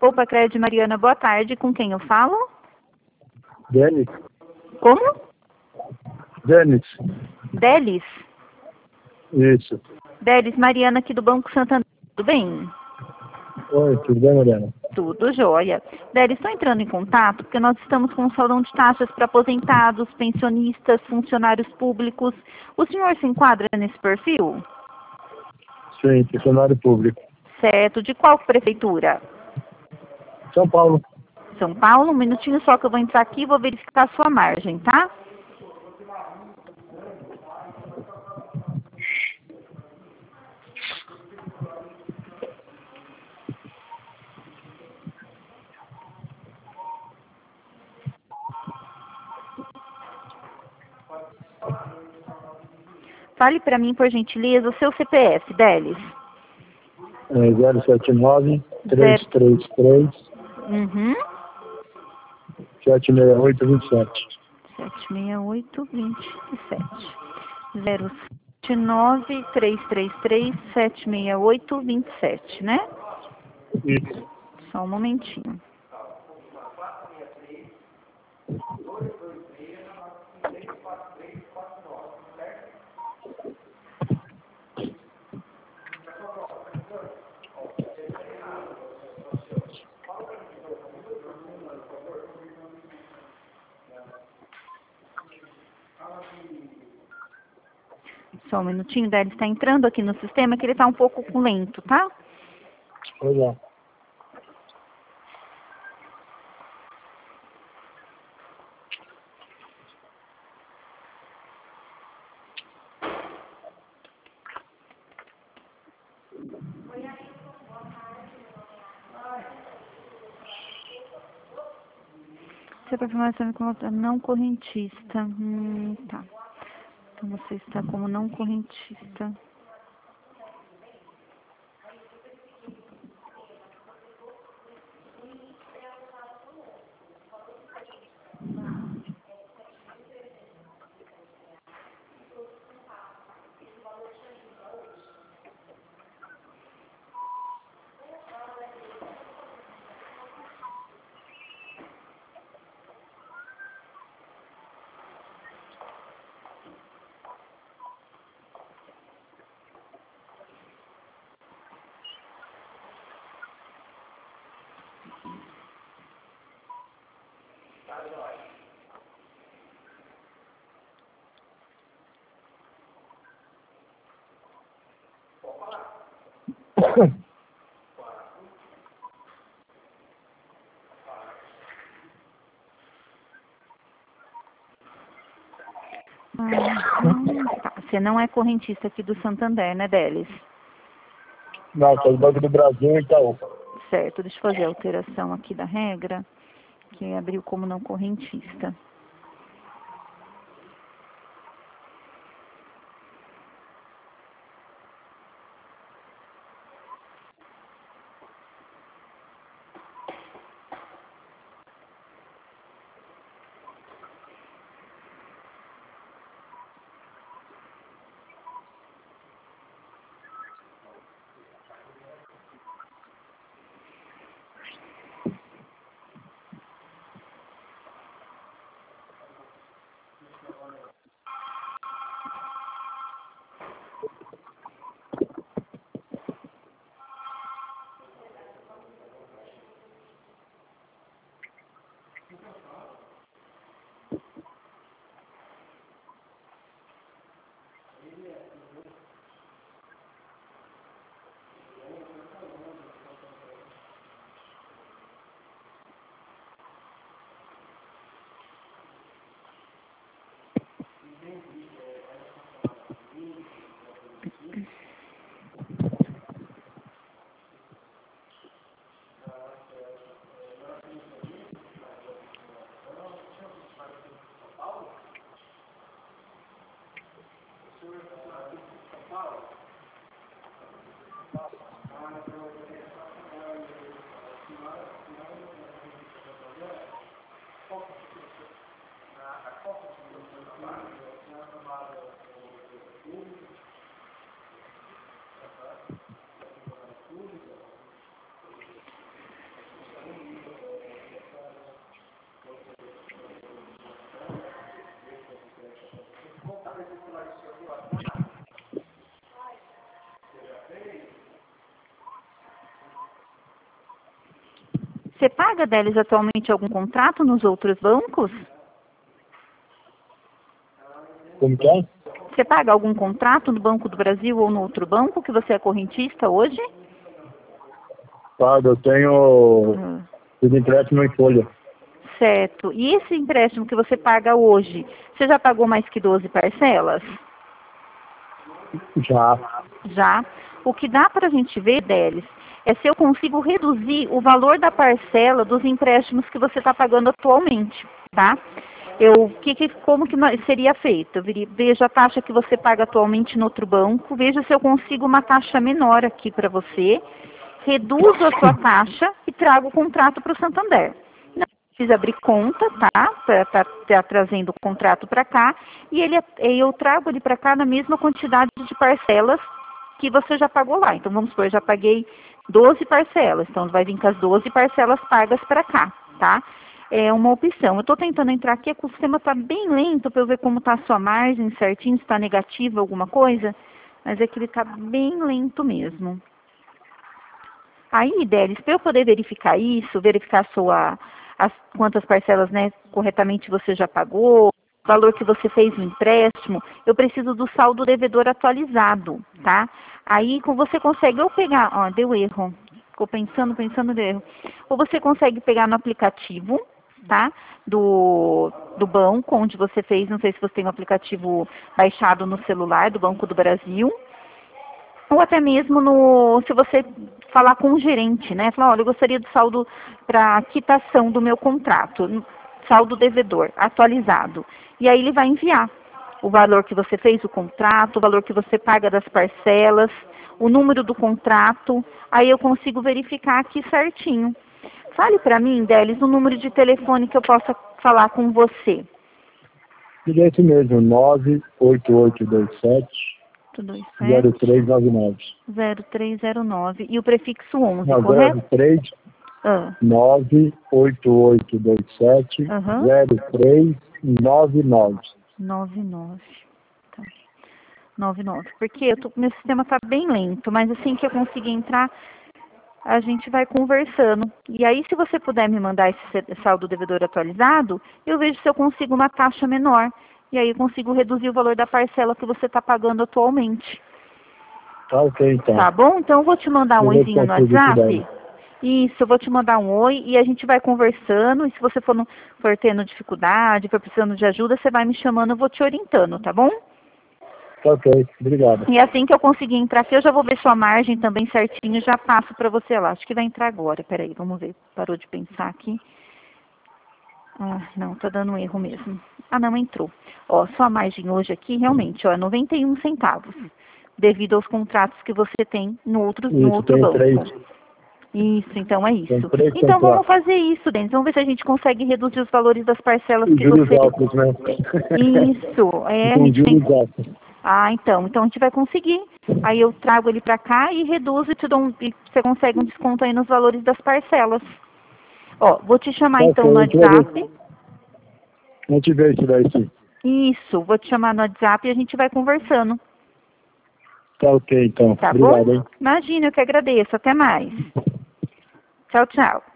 Opa, Crédito Mariana, boa tarde. Com quem eu falo? Denis. Como? Denis. Delis? Isso. Delis, Mariana aqui do Banco Santander. Tudo bem? Oi, tudo bem, Mariana? Tudo jóia. Delis, estou entrando em contato porque nós estamos com um salão de taxas para aposentados, pensionistas, funcionários públicos. O senhor se enquadra nesse perfil? Sim, funcionário público. Certo. De qual prefeitura? São Paulo. São Paulo. Um minutinho só que eu vou entrar aqui e vou verificar a sua margem, tá? Fale para mim, por gentileza, o seu CPF, Delis. 079 333 Uhum. 768 27. 76827. 079 333 76827, né? Isso. Só um momentinho. Só um minutinho, Delis está entrando aqui no sistema que ele está um pouco lento, tá? Pois é. Você vai permanecer como não correntista. Tá. Então você está como não correntista. Tá. Você não é correntista aqui do Santander, né, Delis? Não, sou do Banco do Brasil e Itaú. Certo, deixa eu fazer a alteração aqui da regra, que abriu como não correntista. Você paga, Délis, atualmente algum contrato nos outros bancos? Como que é? Você paga algum contrato no Banco do Brasil ou no outro banco que você é correntista hoje? Pago, eu tenho os empréstimos em folha. Certo. E esse empréstimo que você paga hoje, você já pagou mais que 12 parcelas? Já. Já. O que dá para a gente ver, Délis, é se eu consigo reduzir o valor da parcela dos empréstimos que você está pagando atualmente, tá? Como que seria feito? Eu vejo a taxa que você paga atualmente no outro banco, vejo se eu consigo uma taxa menor aqui para você, reduzo a sua taxa e trago o contrato para o Santander. Não precisa abrir conta, tá? Para estar trazendo o contrato para cá, e eu trago ele para cá na mesma quantidade de parcelas que você já pagou lá. Então, vamos supor, eu já paguei 12 parcelas, então vai vir com as 12 parcelas pagas para cá, tá? É uma opção. Eu estou tentando entrar aqui, o sistema está bem lento para eu ver como está a sua margem certinho, se está negativa alguma coisa, mas é que ele está bem lento mesmo. Aí, Délis, para eu poder verificar isso, verificar quantas parcelas, né, corretamente você já pagou, o valor que você fez no empréstimo, eu preciso do saldo devedor atualizado, tá? Aí você consegue ou pegar, ó, deu erro, ficou pensando, deu erro. Ou você consegue pegar no aplicativo, tá? Do banco onde você fez, não sei se você tem um aplicativo baixado no celular do Banco do Brasil, ou até mesmo se você falar com o gerente, né? Falar, olha, eu gostaria do saldo para quitação do meu contrato, saldo devedor atualizado. E aí ele vai enviar o valor que você fez o contrato, o valor que você paga das parcelas, o número do contrato, aí eu consigo verificar aqui certinho. Fale para mim, Délis, o número de telefone que eu possa falar com você. É esse mesmo, 98827 0309. 0309. E o prefixo 11, Não, correto? 03 98827 0399. 99. Tá. 99. Porque meu sistema está bem lento, mas assim que eu conseguir entrar, a gente vai conversando. E aí, se você puder me mandar esse saldo devedor atualizado, eu vejo se eu consigo uma taxa menor. E aí eu consigo reduzir o valor da parcela que você está pagando atualmente. Tá ok, então. Tá bom? Então eu vou te mandar um oizinho no WhatsApp. Isso, eu vou te mandar um oi e a gente vai conversando. E se você for tendo dificuldade, for precisando de ajuda, você vai me chamando, eu vou te orientando, tá bom? Tá ok, obrigado. E assim que eu conseguir entrar aqui, eu já vou ver sua margem também certinho, já passo para você lá. Acho que vai entrar agora. Peraí, vamos ver. Parou de pensar aqui. Ah, não, tá dando um erro mesmo. Ah, não, entrou. Ó, sua margem hoje aqui, realmente, ó, é 91 centavos. Devido aos contratos que você tem no outro banco. 3. Isso, então é isso. Tem 3 Então vamos contratos. fazer isso, Denis. Vamos ver se a gente consegue reduzir os valores das parcelas Os que juros você... altos, né? Isso, a Com gente tem... juros altos. Ah, então a gente vai conseguir. Aí eu trago ele para cá e reduzo e você consegue um desconto aí nos valores das parcelas. Ó, vou te chamar então no WhatsApp. Vamos te ver isso daí, sim. Isso, vou te chamar no WhatsApp e a gente vai conversando. Tá ok, então. Tá Obrigado, bom? hein? Imagina, eu que agradeço. Até mais. Tchau, tchau.